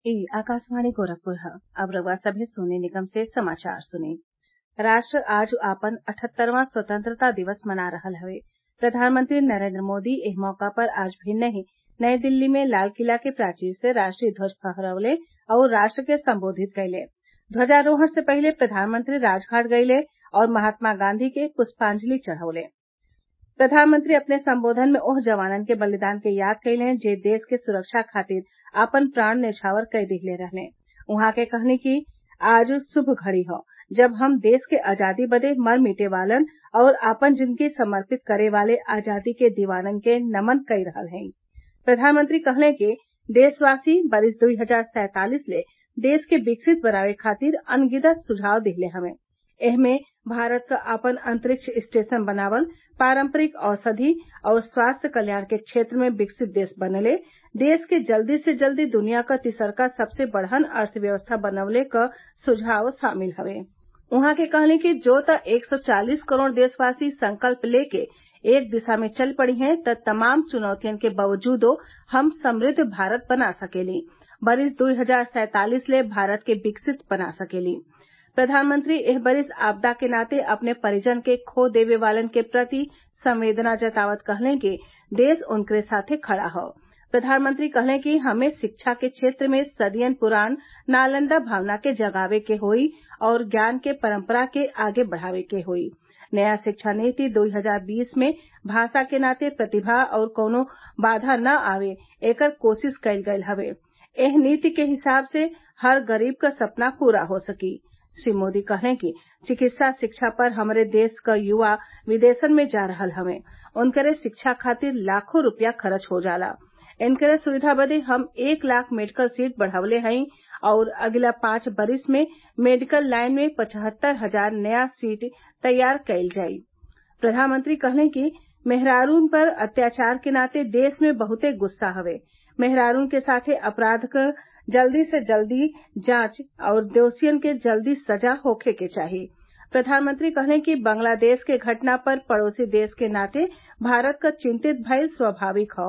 ई आकाशवाणी गोरखपुर ह। अब रउआ सभे सोने निगम से समाचार सुनी। राष्ट्र आज आपन 78वां स्वतंत्रता दिवस मना रहल हवे। प्रधानमंत्री नरेंद्र मोदी एह मौका पर आज भिन्नही नई दिल्ली में लाल किला के प्राचीर से राष्ट्रीय ध्वज फहरवले और राष्ट्र के संबोधित कइले। ध्वजारोहण से पहिले प्रधानमंत्री राजघाट गइले और महात्मा गांधी के पुष्पांजलि चढ़वले। प्रधानमंत्री अपने संबोधन में ओह जवानन के बलिदान के याद कइले जे देश के सुरक्षा खातिर आपन प्राण न्यौछावर कई दिहले रहले। उहाँ के कहनी कि आज शुभ घड़ी हौ जब हम देश के आजादी बदे मर मिटे वालन और आपन जिंदगी समर्पित करे वाले आजादी के दीवानन के नमन कई रहल हई। प्रधानमंत्री कहले कि देशवासी बरिस 2047 ले देश के विकसित बनावे खातिर अनगिनत सुझाव दिहले हवे। एहमे भारत क आपन अंतरिक्ष स्टेशन बनावल, पारंपरिक औषधि और स्वास्थ्य कल्याण के क्षेत्र में विकसित देश बनले, देश के जल्दी से जल्दी दुनिया क तिसरका सबसे बड़हन अर्थव्यवस्था बनवले क सुझाव शामिल हवे। उहाँ के कहले कि जो त 140 करोड़ देशवासी संकल्प लेके एक दिशा में चल पड़ी हैं त तमाम चुनौतियन के बावजूदो हम समृद्ध भारत बना सकेली, बरिस 2047 ले भारत के विकसित बना सकेली। प्रधानमंत्री एह बरिस आपदा के नाते अपने परिजन के खो देवे वालन के प्रति संवेदना जतावत कहले कि देश उनकरे साथे खड़ा हौ। प्रधानमंत्री कहले कि हमें शिक्षा के क्षेत्र में सदियन पुरान नालंदा भावना के जगावे के होई और ज्ञान के परंपरा के आगे बढ़ावे के होई। नया शिक्षा नीति 2020 में भाषा के नाते प्रतिभा और कौनो बाधा न आवे एकर कोशिश कईल गईल हवे। एह नीति के हिसाब से हर गरीब क सपना पूरा हो सकी। श्री मोदी कहले कि चिकित्सा शिक्षा पर हमरे देश क युवा विदेशन में जा रहल हवे। उनकरे शिक्षा खातिर लाखों रुपया खर्च हो जाला। इनकरे सुविधा बदे हम 1 लाख मेडिकल सीट बढ़वले हई और अगिला 5 बरिस में मेडिकल लाइन में 75,000 नया सीट तैयार कईल जाई। प्रधानमंत्री कहले कि मेहरारून पर अत्याचार के नाते देश में बहुते गुस्सा हवे। मेहरारून के साथे अपराध क जल्दी से जल्दी जांच और दोषियन के जल्दी सजा होखे के चाही। प्रधानमंत्री कहले कि बांग्लादेश के घटना पर पड़ोसी देश के नाते भारत क चिंतित भइल स्वाभाविक हौ।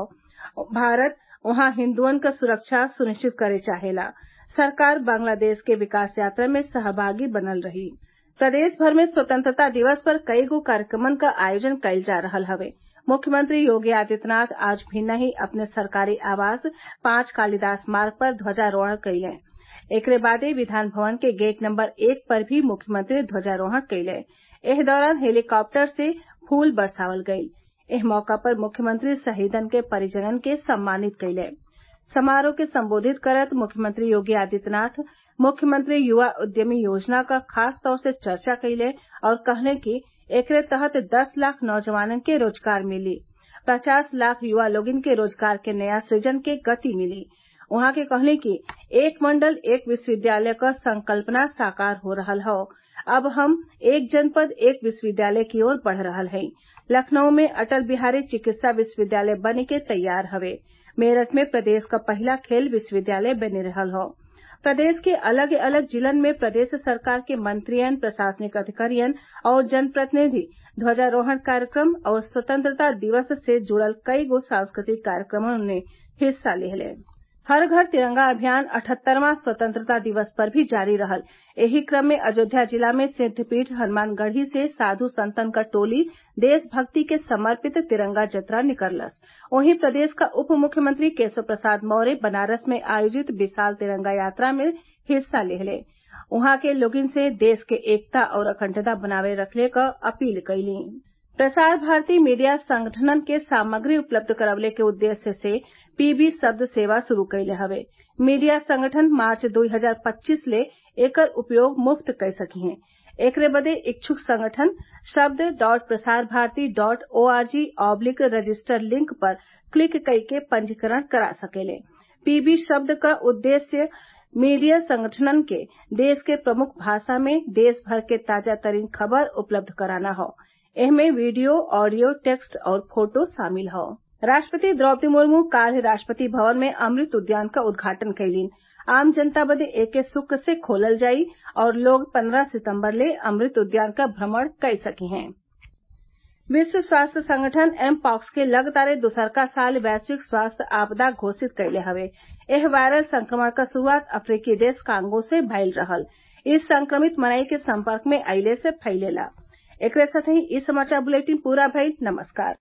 भारत वहां हिंदुअन क सुरक्षा सुनिश्चित करे चाहेला। सरकार बांग्लादेश के विकास यात्रा में सहभागी बनल रही। प्रदेश भर में स्वतंत्रता दिवस पर कईगो कार्यक्रमन क आयोजन कईल जा रहल हवे। मुख्यमंत्री योगी आदित्यनाथ आज भिन्नही अपने सरकारी आवास 5 कालीदास मार्ग पर ध्वजारोहण कइले। एकरे बादे विधान भवन के गेट नंबर 1 पर भी मुख्यमंत्री ध्वजारोहण कइले। एह दौरान हेलीकॉप्टर से फूल बरसावल गईल। एह मौका पर मुख्यमंत्री शहीदन के परिजनन के सम्मानित कइले। समारोह के संबोधित करत मुख्यमंत्री योगी आदित्यनाथ मुख्यमंत्री युवा उद्यमी योजना क खास तौर से चर्चा कइले और कहले कि एकरे तहत 10 लाख नौजवानन के रोजगार मिली, 50 लाख युवा लोगिन के रोजगार के नया सृजन के गति मिली। उहाँ के कहले कि एक मंडल एक विश्वविद्यालय क संकल्पना साकार हो रहल हौ। अब हम एक जनपद एक विश्वविद्यालय की ओर बढ़ रहल हई। लखनऊ में अटल बिहारी चिकित्सा विश्वविद्यालय बने के तैयार हवे। मेरठ में प्रदेश का पहला खेल विश्वविद्यालय बने रहल हौ। प्रदेश के अलग अलग जिलन में प्रदेश सरकार के मंत्रियन, प्रशासनिक अधिकारियन और जनप्रतिनिधि ध्वजारोहण कार्यक्रम और स्वतंत्रता दिवस से जुड़ल कईगो सांस्कृतिक कार्यक्रमों में हिस्सा लेहले। हर घर तिरंगा अभियान 78वां स्वतंत्रता दिवस पर भी जारी रहल। एही क्रम में अयोध्या जिला में सिद्धपीठ हनुमानगढ़ी से साधु संतन क टोली देशभक्ति के समर्पित तिरंगा जतरा निकलस। वहीं प्रदेश का उप मुख्यमंत्री केशव प्रसाद मौर्य बनारस में आयोजित विशाल तिरंगा यात्रा में हिस्सा लेहले। उहाँ के लोगिन से देश के एकता और अखंडता बनावे रखले क अपील कईली। प्रसार भारती मीडिया संगठनन के सामग्री उपलब्ध करवले के उद्देश्य से पीबी शब्द सेवा शुरू कइले हवे। मीडिया संगठन मार्च 2025 ले एकर उपयोग मुफ्त कई सकी हैं। एकरे बदे इच्छुक संगठन शब्द.प्रसारभारती.org/रजिस्टर लिंक पर क्लिक कइके पंजीकरण करा सकेले। पीबी शब्द क उद्देश्य मीडिया संगठनन के देश के प्रमुख भाषा में देश भर के ताजा तरीन खबर उपलब्ध कराना हौ। एहमे वीडियो, ऑडियो, टेक्स्ट और फोटो शामिल हौ। राष्ट्रपति द्रौपदी मुर्मू काल्ह राष्ट्रपति भवन में अमृत उद्यान का उद्घाटन कइलीन। आम जनता बदे एके सुख से खोलल जाई और लोग 15 सितंबर ले अमृत उद्यान का भ्रमण कई सकी हैं। विश्व स्वास्थ्य संगठन एमपॉक्स के लगातार दुसरका साल वैश्विक स्वास्थ्य आपदा घोषित कइले हवे। एह वायरल संक्रमण क शुरूआत अफ्रीकी देश कांगो से भइल रहल। इ संक्रमित मनई के संपर्क में अइले से फइलेला। एकरे साथही इ समाचार बुलेटिन पूरा भइल। नमस्कार।